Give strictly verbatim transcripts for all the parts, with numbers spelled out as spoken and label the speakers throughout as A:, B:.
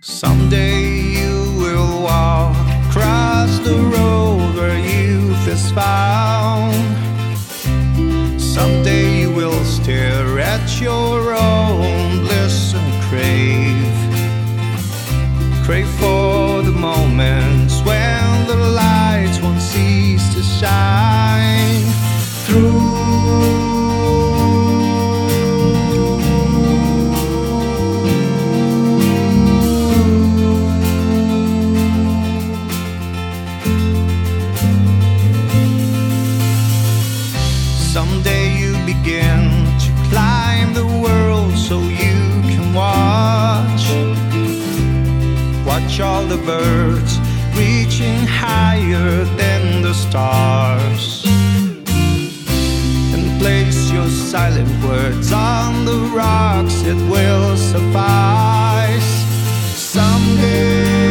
A: Someday you will walk across the road where youth is found. Someday you will stare at your own bliss and crave, crave for the moments when the lights won't cease to shine through. Someday you begin to climb the world so you can watch Watch all the birds reaching higher than the stars, and place your silent words on the rocks, it will suffice. Someday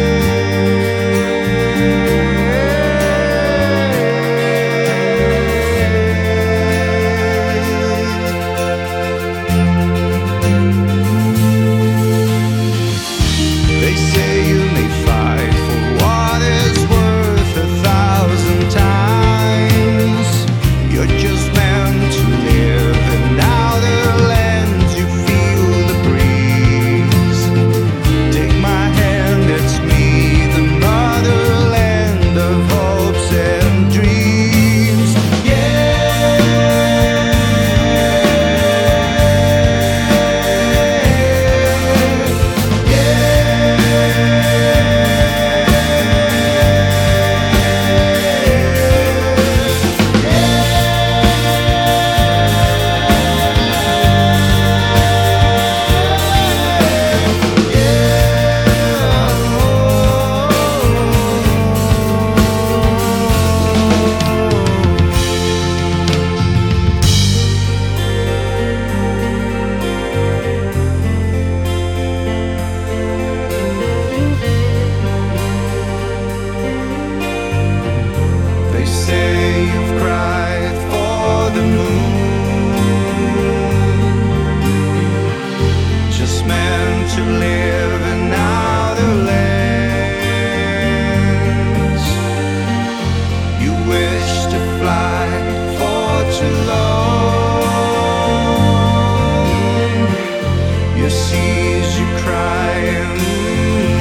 A: to live in outer lands. You wish to fly for too long. Your seas you cry and